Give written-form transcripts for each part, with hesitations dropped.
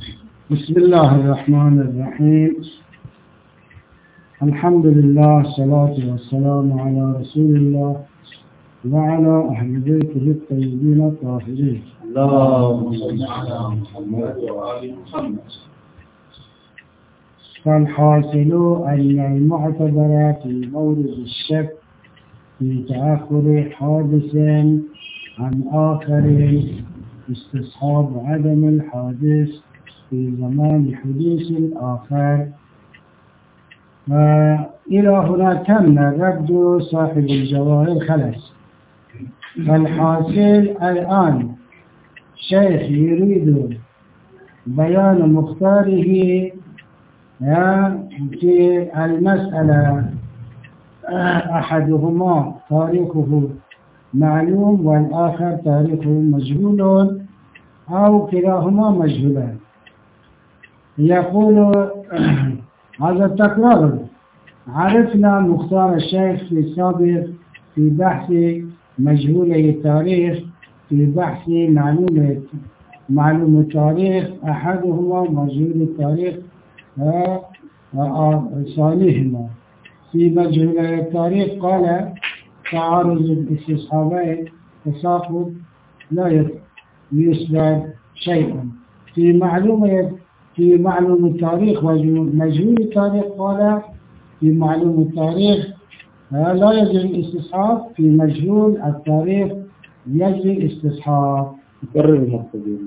بسم الله الرحمن الرحيم. الحمد لله، الصلاة والسلام على رسول الله وعلى أهل بيته الطيبين الطاهرين. اللهم صل على محمد وآل محمد. فالحاصل أن المعتبر في مورد الشك في تأخر حادث عن آخر استصحاب عدم الحادث في زمان حدوث الآخر. إلى هنا تم رد صاحب الجواهر خلص. فالحاصل الآن شيخ يريد بيان مختاره في المسألة، أحدهما تاريخه معلوم والآخر تاريخه مجهول أو كلاهما مجهولان. يقول هذا التكرار. عرفنا مختار الشيخ في السابق في بحث مجهول التاريخ، في بحث معلوم التاريخ، أحدهما مجهول التاريخ ثانيهما. في مجهول التاريخ قال تعارض الاستصحابين تساقط لا يثبت شيئا. في معلوم التاريخ ومجهول التاريخ قال في معلوم التاريخ لا يجري الاستصحاب، في مجهول التاريخ يجري الاستصحاب. قرر المقصودين.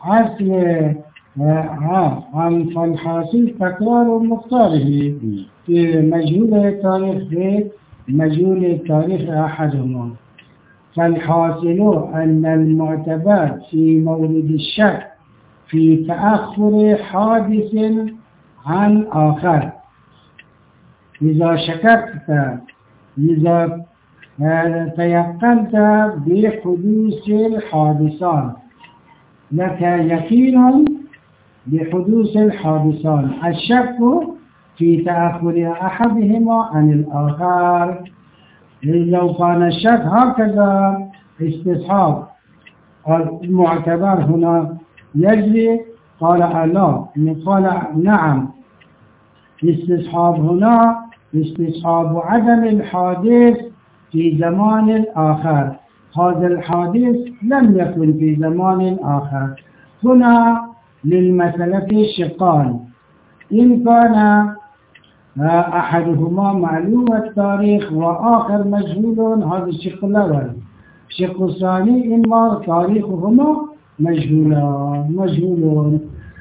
عن فالحاصل تكرار مختاره في مجهول التاريخ في مجهول التاريخ أحدهما. فالحاصل أن المعتبر في مورد الشك في تأخر حادث عن آخر. إذا شككت، إذا تيقنت بحدوث الحادثان، لك يقين بحدوث الحادثان، الشك في تأخر أحدهما عن الآخر. لو كان الشك هكذا استصحاب المعتبر هنا يجري، قال لا، قال نعم، استصحاب هنا استصحاب عدم الحادث في زمان آخر. هذا الحادث لم يكن في زمان آخر. هنا للمسألة شقان، إن كان أحدهما معلوم التاريخ وآخر مجهول، هذا الشق الأول. الشق الثاني إما تاريخهما مجهولون.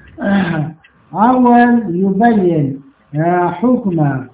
أول يبين حكم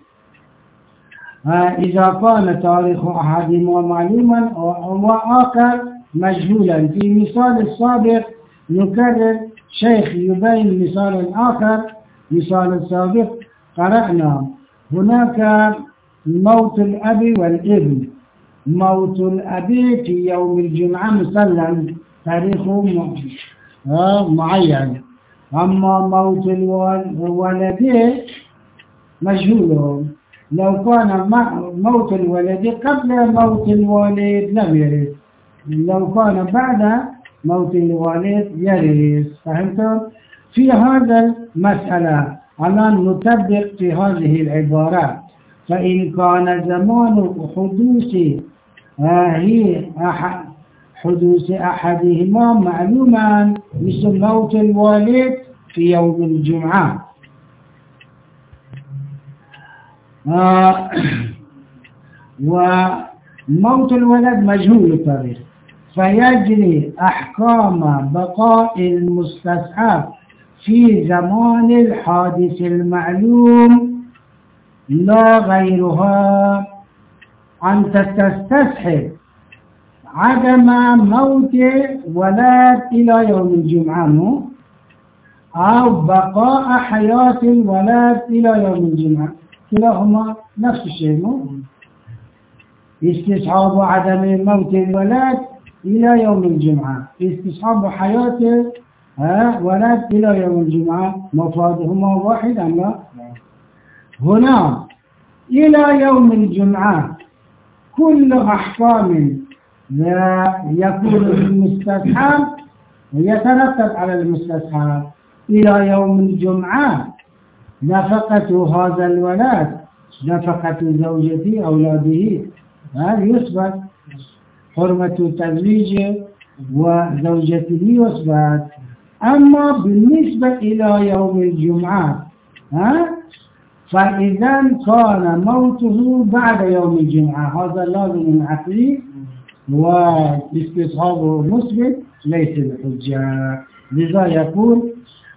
إذا كان تاريخ أحدهما معلوما وآخر مجهولا. في مثال السابق نكرر، شيخ يبين مثال آخر. مثال السابق قرأنا هناك موت الأب والابن. موت الأب في يوم الجمعة مسلم، تاريخه معين. أما موت الولد مجهول. لو كان موت الولد قبل موت الوالد لم يرث، لو كان بعد موت الوالد يرث. فهمتم؟ في هذا المسألة الآن نطبق في هذه العبارات. فإن كان زمان حدوث أحدهما معلوما مثل موت الوالد في يوم الجمعة، وموت الولد مجهول التاريخ، فيجري أحكام بقاء المستصحب في زمان الحادث المعلوم لا غيرها. أنت تستصحب عدم موت ولد إلى يوم الجمعة أو بقاء حياة الولد إلى يوم الجمعة، كلاهما نفس الشيء. استصحاب عدم موت الولد إلى يوم الجمعة، استصحاب حياة ولد إلى يوم الجمعة، مفادهما واحد أم لا؟ هنا إلى يوم الجمعة كل أحكام لا يكون المستصحب يترتب على المستصحب. إلى يوم الجمعة نفقة هذا الولد، نفقة زوجته أولاده، هذا يثبت، حرمة تزويجه وزوجته يثبت. أما بالنسبة إلى يوم الجمعة فإذا كان موته بعد يوم الجمعة هذا لازم عقلي واستصحابه مثبت ليس بحجة. لذا يقول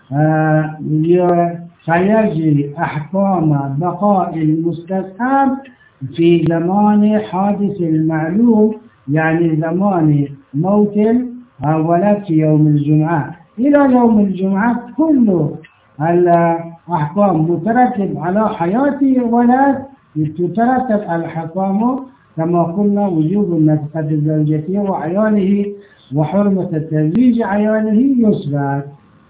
فيجري أحكام بقاء المستصحب في زمان حادث المعلوم، يعني زمان موت الولد في يوم الجمعة إلى يوم الجمعة. كل الأحكام مترتب على حياة الولد، تترتب الأحكام كما قلنا وجوب نفقة زوجته وعياله وحرمة تزويج عياله يثبت.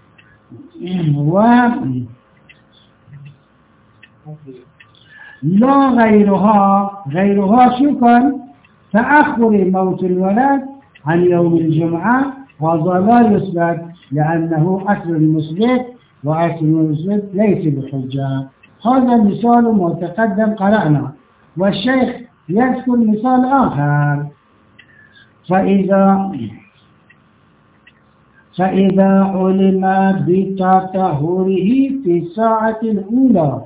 لا غيرها شو كان؟ تأخر موت الولد عن يوم الجمعة هذا لا يثبت لأنه أصل المثبت وأصل المثبت ليس بحجة. هذا مثال متقدم قرأنا، والشيخ يذكر مثال آخر. فإذا علم بتطهره في الساعة الأولى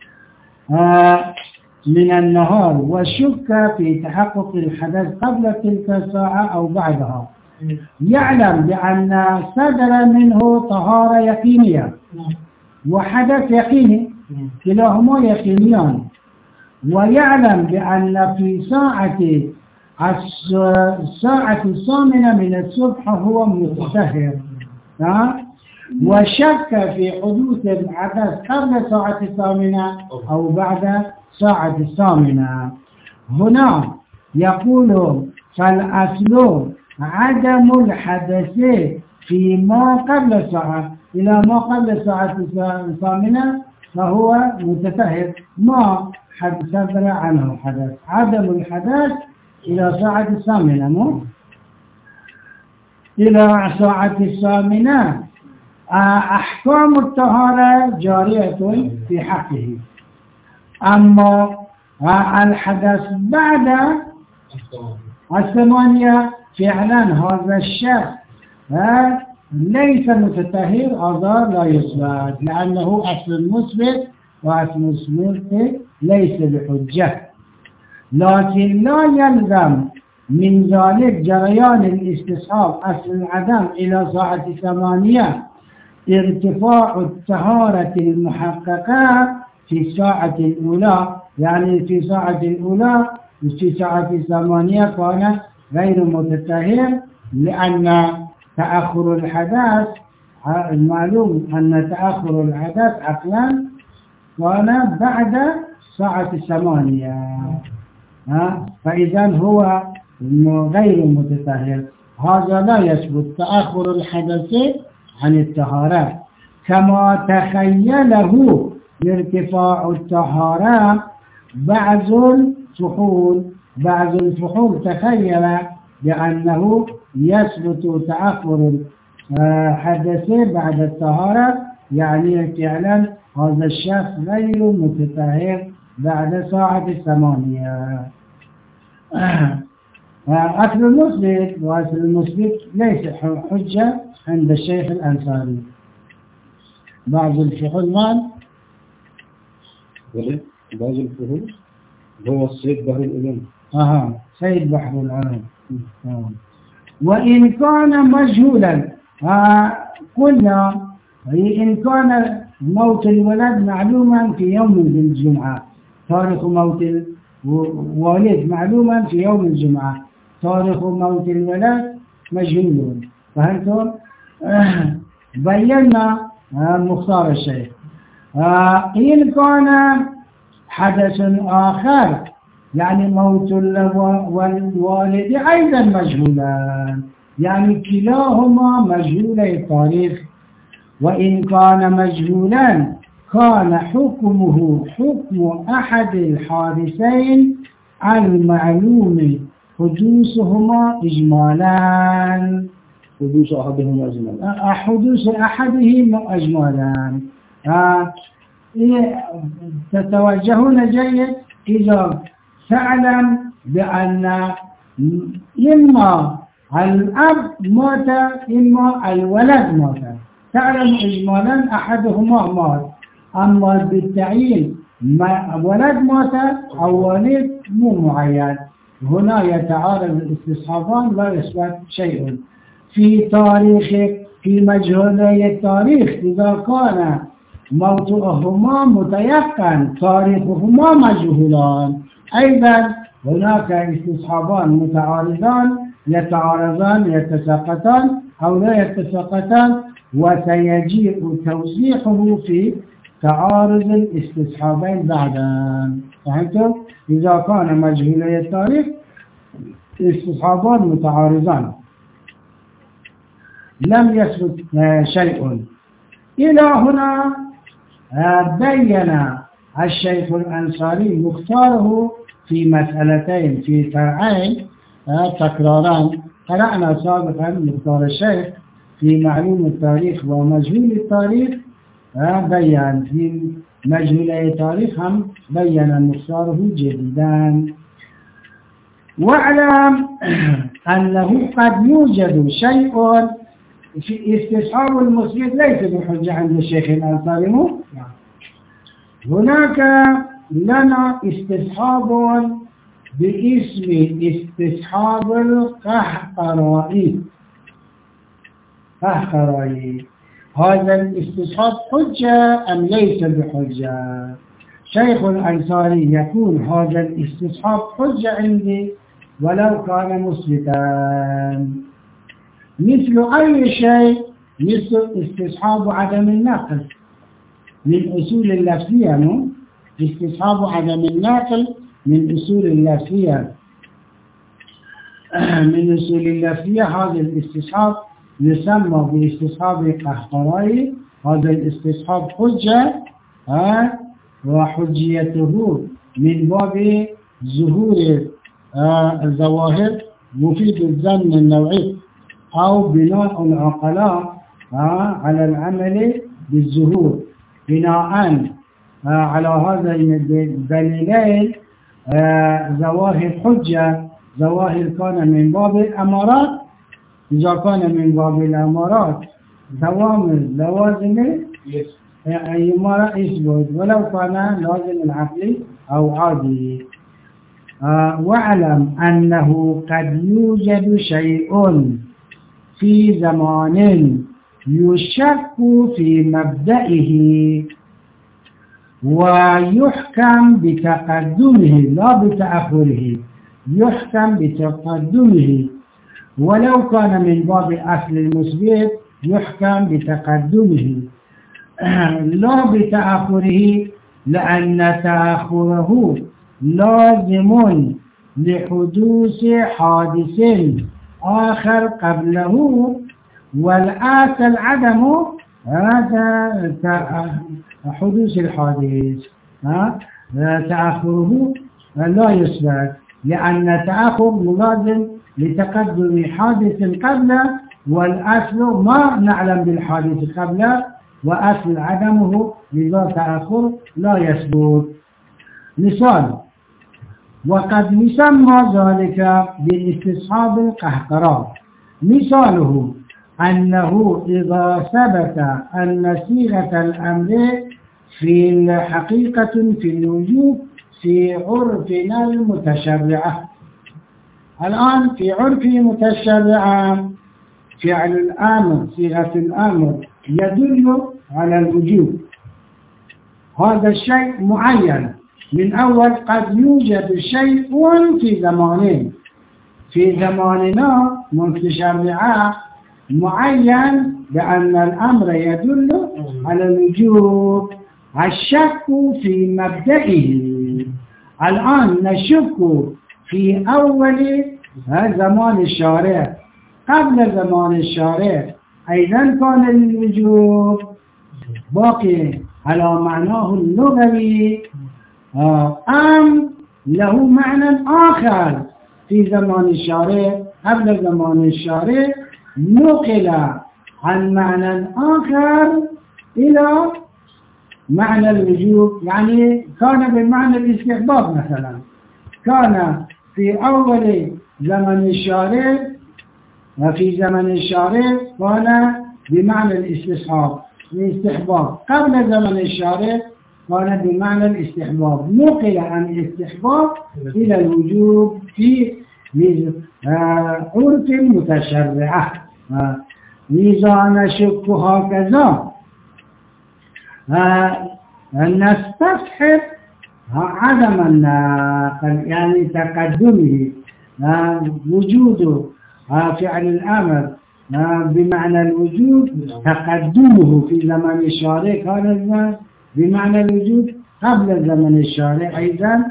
من النهار وشك في تحقق الحدث قبل تلك الساعة أو بعدها، يعلم بأن صدر منه طهارة يقينية وحدث يقيني، كلاهما يقينيان، ويعلم بأن في الساعة الثامنة من الصبح هو متطهر، وشك في حدوث الحدث قبل الساعة الثامنة أو بعد الساعة الثامنة. هنا يقول فالأصل عدم الحدث فيما قبل الساعة، إلى ما قبل الساعة الثامنة فهو متطهر، ما صدر عنه حدث. عدم الحدث إلى ساعة الثامنة، مو إلى ساعة الثامنة أحكام الطهارة جارية في حقه. أما الحدث بعد الثمانية فعلا هذا الشخص ليس متطهر، هذا لا يثبت لأنه أصل مثبت، وأصل مثبت ليس بحجة. لكن لا يلزم من ذلك جريان الاستصحاب أصل العدم إلى ساعة 8 ارتفاع الطهارة المحققة في الساعة الأولى، يعني في الساعة الأولى في ساعة 8 كان غير متطهر، لأن تأخر الحدث المعلوم أن تأخر الحدث عقلا كان بعد ساعة 8 فإذا هو غير متطهر. هذا لا يثبت تأخر الحدث عن الطهارة كما تخيله ارتفاع الطهارة بعض الفحول تخيل بأنه يثبت تأخر الحدث بعد الطهارة، يعني فعلا هذا الشخص غير متطهر بعد ساعة 8. أصل المثبت وأصل المثبت ليس حجة عند الشيخ الأنصاري. بعض الفحول بعض الفحول هو السيد بحر العلوم. سيد بحر العلوم. وإن كان مجهولا قلنا إن كان موت الولد معلوما في يوم الجمعة، تاريخ موت الوالد معلوما في يوم الجمعة، تاريخ موت الولد مجهول. فهمتم؟ بينا مختار الشيخ. إن كان حدث آخر يعني موت الوالد أيضا مجهولا، يعني كلاهما مجهول التاريخ. وإن كان مجهولا كان حكمه حكم أحد الحادثين المعلوم حدوثهما إجمالا، حدوث أحدهم أجملا. حدوث أحدهم أجملا. تتوجهون جيد إذا تعلم بأن إما الأب موت إما الولد موت، تعلم إجمالا أحدهما مات، أما بالتعيين ولد موت أو والد مو معين. هنا يتعارض الاستصحابان لا يثبت شيء في تاريخ في مجهولي التاريخ. إذا كان موضوعهما متيقن تاريخهما مجهولان، أيضا هناك استصحابان متعارضان يتعارضان يتساقطان أو لا يتساقطان، وسيجيء توضيحه في تعارض الاستصحابين بعدا. فهمتم؟ إذا كان مجهولي التاريخ استصحابان متعارضان لم يثبت شيء. إلى هنا بين الشيخ الأنصاري مختاره في مسألتين في فرعين تكراران. قرأنا سابقا مختار الشيخ في معلوم التاريخ ومجهول التاريخ، بيان في مجهولي التاريخ هم بين مختاره جديدا. واعلم أنه قد يوجد شيء في استصحاب المسجد ليس بحجة عند الشيخ الأنصاري. هناك لنا استصحاب باسم استصحاب القحقرائي. هذا الاستصحاب حجة أم ليس بحجة؟ شيخ الأنصاري يقول هذا الاستصحاب حجة عندي ولو كان مثبتا. مثل أي شيء؟ مثل استصحاب عدم النقل من أصول اللفظية. استصحاب عدم النقل من أصول اللفظية. من أصول اللفظية هذا الاستصحاب يسمى باستصحاب القحقرائي. هذا الاستصحاب حجة وحجيته من باب ظهور الظواهر مفيد الظن النوعي أو بناء العقلاء على العمل بالظهور. بناء على هذين الدليلين ظواهر حجة. ظواهر كان من باب الأمارات. إذا كان من باب الأمارات دوام لوازم أي مرة يثبت ولو كان لازم العقل أو عادي. واعلم أنه قد يوجد شيء في زمان يشك في مبدئه ويحكم بتقدمه لا بتأخره. يحكم بتقدمه ولو كان من باب أصل المثبت يحكم بتقدمه لا بتأخره، لأن تأخره لازم لحدوث حادث آخر قبله، والآثل عدم هذا حدوث الحادث. تأخره لا يثبت، لأن تأخر ملازم لتقدم حادث قبله، والأصل ما نعلم بالحادث قبله وأصل عدمه، لذا تأخر لا يثبت. مثال: وقد يسمى ذلك بالاستصحاب القهقرة. مثاله أنه إذا ثبت أن صيغة الأمر في الحقيقة في الوجوب في عرفنا المتشرعة. الآن في عرف متشرعة فعل الأمر صيغة الأمر يدل على الوجوب. هذا الشيء معين. من أول قد يوجد شيء في زمانين. في زماننا متشرعة معين بأن الأمر يدل على الوجوب. الشك في مبدئه. الآن نشك في أول زمان الشارع قبل زمان الشارع أيضا كان الوجوب باقي على معناه اللغوي أم له معنى آخر في زمان الشارع قبل زمان الشارع نقل عن معنى آخر إلى معنى الوجوب، يعني كان بمعنى الاستحباب مثلا، كان في أول زمن الشارع وفي زمن الشارع كان بمعنى الاستحباب، قبل زمن الشارع كان بمعنى الاستحباب، نقل عن الاستحباب إلى الوجوب في عرف متشرعة. لذا نشك هكذا نستصحب عدم الناقل، يعني تقدمه وجود فعل الأمر بمعنى الوجود، تقدمه في زمن الشارع كان بمعنى الوجود، قبل زمن الشارع أيضا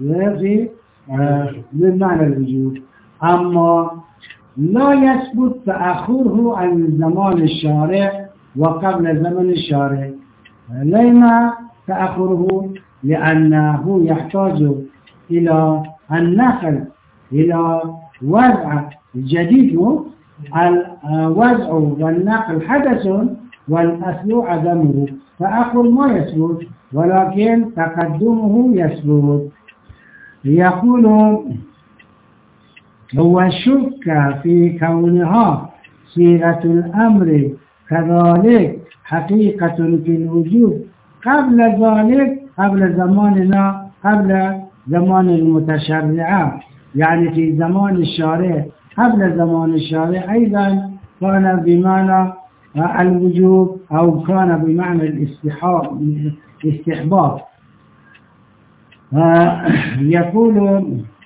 بمعنى الوجود. أما لا يثبت تأخره عن زمان الشارع وقبل زمن الشارع. لما تأخره؟ لأنه يحتاج إلى النقل، إلى وضع جديد. الوضع والنقل حدث والأصل عدمه، تأخر ما يثبت ولكن تقدمه يثبت. يقول هو شك في كونها صيغة الأمر كذلك حقيقة في الوجود قبل ذلك، قبل زماننا، قبل زمان المتشرعة، يعني في زمان الشارع، قبل زمان الشارع أيضا كان بمعنى الوجوب أو كان بمعنى الاستحباب. يقول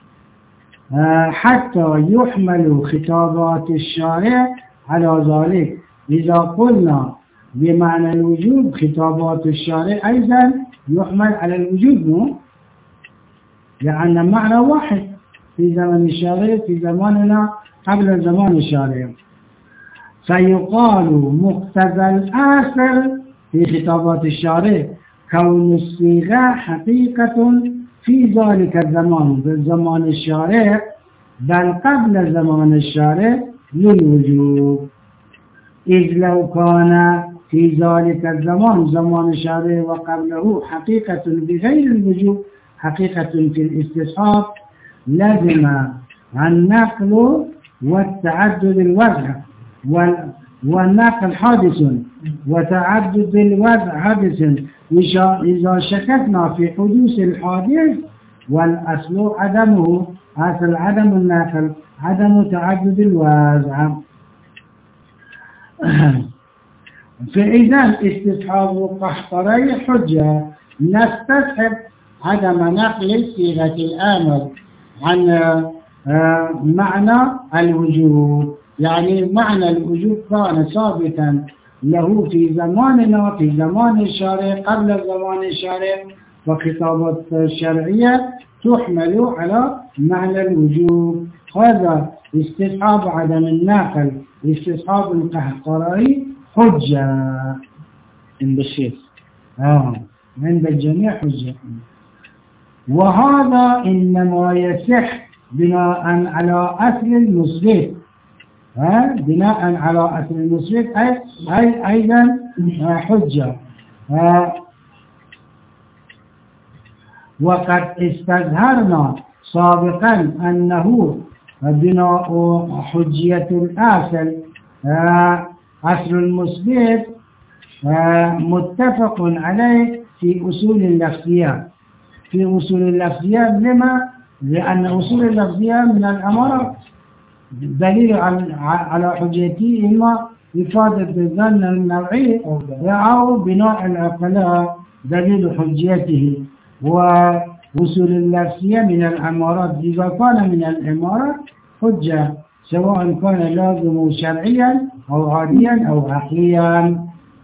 حتى يحمل خطابات الشارع على ذلك. إذا قلنا بمعنى الوجوب خطابات الشارع أيضا يحمل على الوجوب، لأن معنى واحد في زمن الشارع في زماننا قبل زمان الشارع. فيقال مقتضى الآخر في خطابات الشارع كون الصيغة حقيقة في ذلك الزمان، بالزمان الشارع، بل قبل زمان الشارع للوجوب. إذ لو كان في ذلك الزمان زمان الشارع وقبله حقيقة بغير الوجوب، حقيقة في الاستصحاب، لازم النقل والتعدد الوضع، والنقل حادث وتعدد الوضع حادث. إذا شككنا في حدوث الحادث والأصل عدمه، أصل عدم النقل عدم تعدد الوضع. فإذا استصحاب القحطري حجة، نستصحب عدم نقل صيغة الآمر عن معنى الوجوب، يعني معنى الوجوب كان ثابتا له في زماننا، في زمان الشارع، قبل زمان الشارع، وخطابات الشرعية تحمل على معنى الوجوب. هذا استصحاب عدم النقل، استصحاب القحطري حجة عند الشيخ، عند الجميع حجة. وهذا إنما يصح بناء على أصل المثبت، بناء على أصل المثبت أي أيضا حجة. وقد استظهرنا سابقا أنه بناء حجية الأصل، أصل المثبت متفق عليه في أصول اللفظيات. في أصول اللفظيات لما؟ لأن أصول اللفظيات من الأمارة دليل على حجيته، إما إفادة الظن النوعي أو بناء العقلاء دليل حجيته. وأصول اللفظية من الأمارات، إذا كان من الأمارات حجة، سواء كان لازم شرعيا أو عاديا أو عقليا.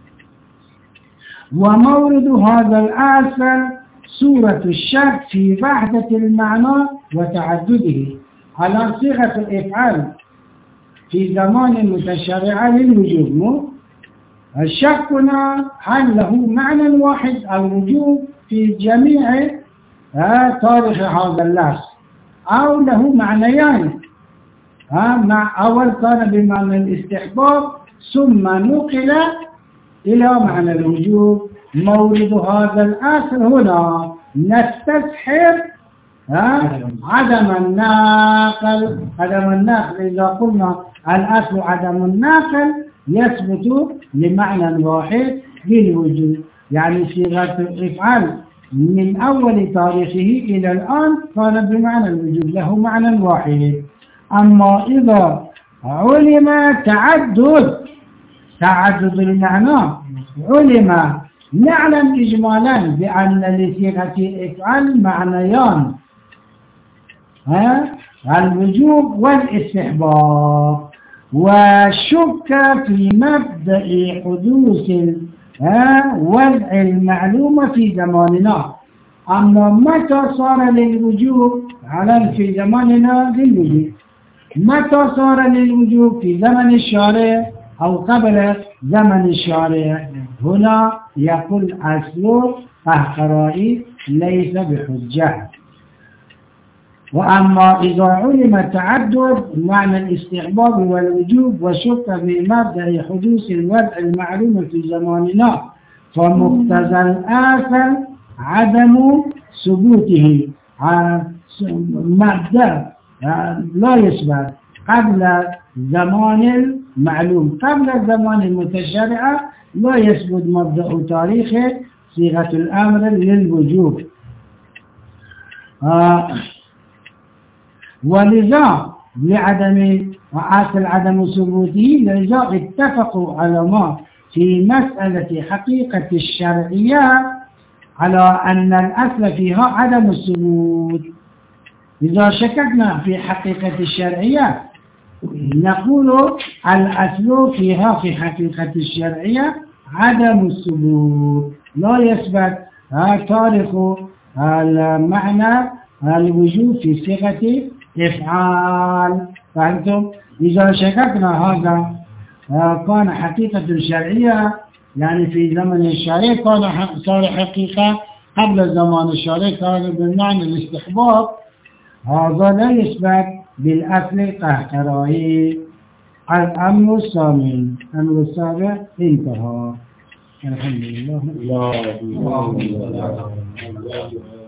ومورد هذا الأصل صورة الشرط في وحدة المعنى وتعدده على صيغة الإفعال في زمان المتشرعة للوجوب. الشكنا هل له معنى واحد الوجوب في جميع تاريخ هذا اللفظ، أو له معنيان، مع أول كان بمعنى الاستحباب ثم نقل إلى معنى الوجوب. مورد هذا الأصل هنا نستصحب عدم الناقل. إذا قلنا الأصل عدم الناقل يثبت لمعنى واحد للوجوب، يعني صيغة الإفعال من أول تاريخه إلى الآن كان بمعنى الوجوب، له معنى واحد. أما إذا علم تعدد المعنى، علم نعلم إجمالا بأن لصيغة الإفعال معنيان، الوجوب والاستحباب، وشك في مبدأ حدوث وضع المعلومة في زماننا. أما متى صار للوجوب على في زماننا للوجوب؟ متى صار للوجوب في زمن الشارع أو قبل زمن الشارع؟ هنا يقول أصل قهقرائي ليس بحجة. وأما إذا علم تعدد معنى الاستحباب والوجوب وشك في مبدأ حدوث الوضع المعلوم في زماننا فمقتضى الآثر عدم ثبوته. مبدأ لا يثبت قبل زمان المعلوم، قبل الزمان المتشرع لا يثبت مبدأ تاريخ صيغة الأمر للوجوب. ولذا لعدم وعاصل عدم ثبوته، لذا اتفقوا علماء في مسألة حقيقة الشرعية على أن الأصل فيها عدم الثبوت. إذا شككنا في حقيقة الشرعية نقول الأصل فيها في حقيقة الشرعية عدم الثبوت، لا يثبت تاريخ المعنى الوجوب في صيغة إفعال. فهمتم؟ إذا شككنا هذا كان حقيقة شرعية، يعني في زمن الشارع كان صار حقيقة، قبل زمان الشارع كان بمعنى الاستحباب، هذا لا يثبت بالأصل قهقرائي. الأمر الثامن، الأمر السابع انتهى. الحمد لله.